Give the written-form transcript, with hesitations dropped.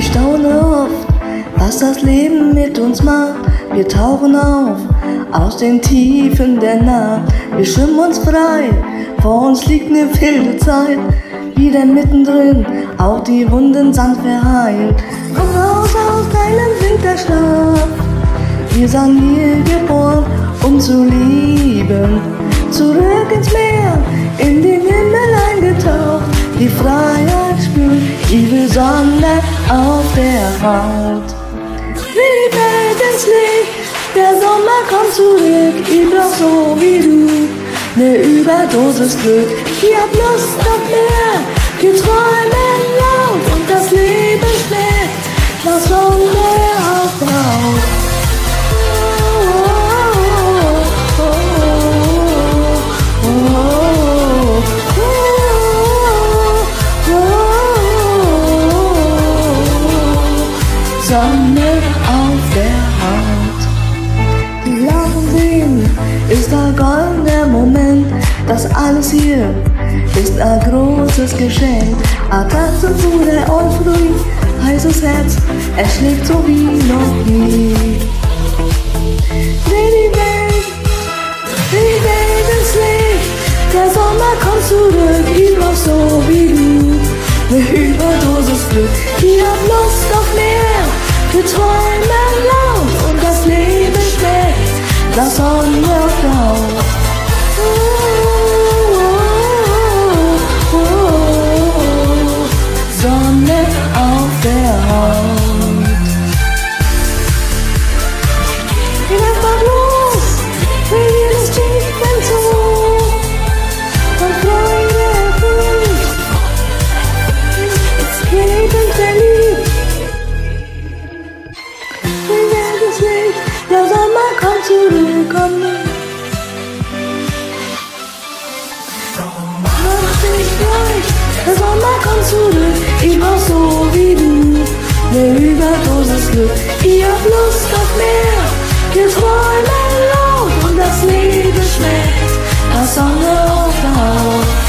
staune oft, was das Leben mit uns macht. Wir tauchen auf aus den Tiefen der Nacht. Wir schwimmen uns frei, vor uns liegt eine wilde Zeit. Wieder mittendrin, auch die Wunden sanft verheilen. Komm raus aus deinem Winterschlaf. Wir sind hier geboren, um zu lieben. Zurück ins Meer, in den Himmel eingetaucht. Die Freiheit spüren, die Sonne auf der Haut. Wie die Welt ins Licht, der Sommer kommt zurück. Ich brauch so wie du, ne Überdosis Glück. Ich hab Lust auf mehr, wir träumen laut und das Leben schmeckt nach Sonne auf Haut. Sonne auf der Haut. Die Lachen sehen ist ein goldener Moment. Das alles hier ist ein großes Geschenk. Ein Tanzen zu der Euphorie, heißes Herz, es schlägt so wie noch nie. Dreh die Welt ins Licht. Der Sommer kommt zurück, ich brauch so wie du. Ne Überdosis Glück, ich hab Lust auf mehr. Wir träumen laut und das Leben schmeckt nach Sonne auf der Haut. Sonne auf der Haut. Ich lass mal los, will jedes Tiefend so von Freude erfüllt. Leben verliebt. Der Sommer kommt zurück, komm mit. Mach dich gleich, der Sommer kommt zurück. Ich brauch so wie du, ne Überdosis Glück. Ich hab Lust auf mehr, wir träumen laut und das Leben schmeckt nach Sonne auf der Haut.